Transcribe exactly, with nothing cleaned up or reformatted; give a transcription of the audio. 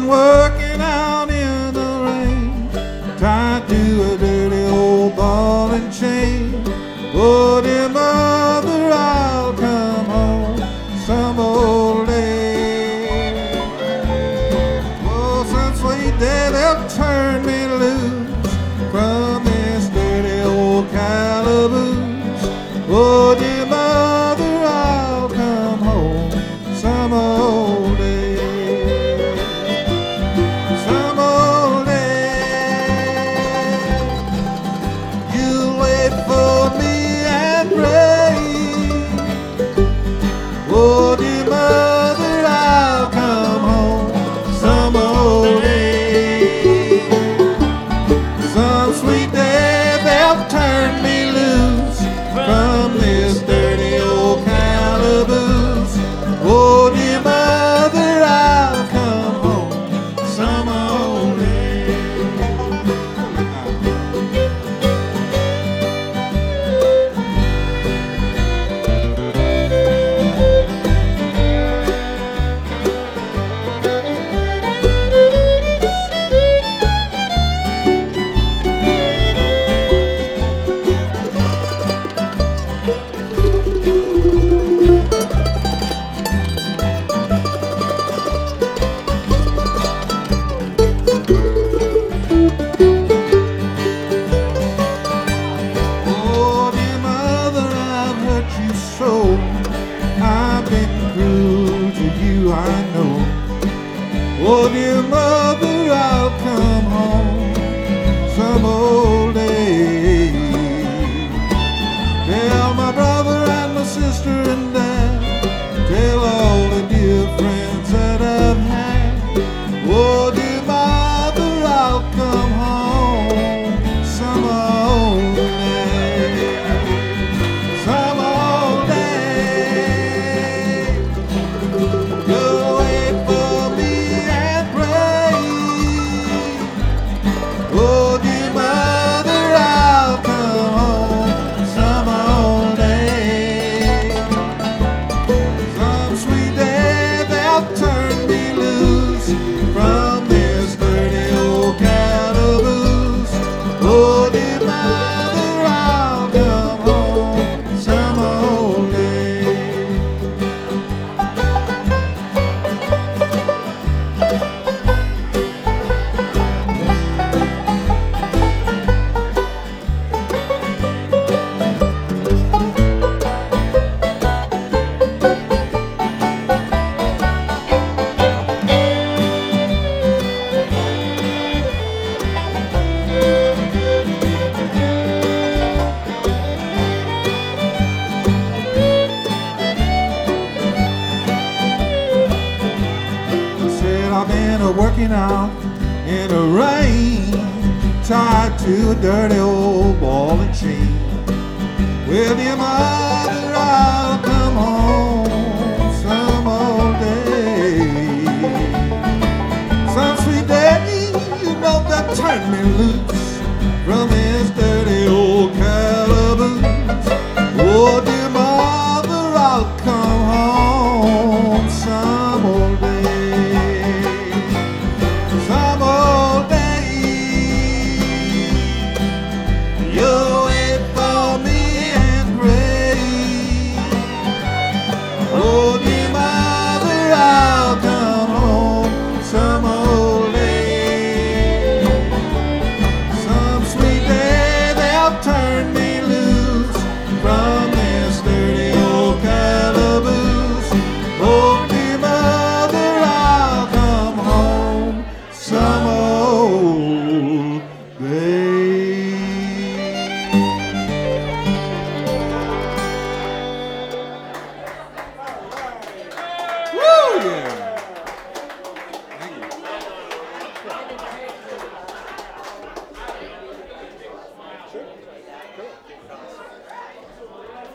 been working out in the rain, tied to a dirty old ball and chain. Oh, dear mother, I'll come home some old day. Oh, some sweet day they'll turn me loose from this dirty old calaboose. Oh, dear mother, I'll come home some old day. Some old day. You'll wait for me and pray. Oh, dear mother, I'll come home some old day. Some sweet day they'll turn me loose from this dirty old calaboose. Oh, dear mother, I'll come home some old day. Oh, dear mother, I've hurt you so. I've been cruel to you, I know. Oh, dear mother, I'll come home some old day. Tell my brother and my sister and dad, tell all the dear friends that I've had. Oh, dear mother, I'll come home some old day. Some old day. You'll wait for me and pray. Oh, dear mother, I'll come home some old day. Some sweet day they'll turn me loose from this dirty old calaboose. Oh, dear mother, I'll come home some old day. Said I've been a working out in the rain, tied to a dirty old ball and chain. Well, dear mother, I'll come home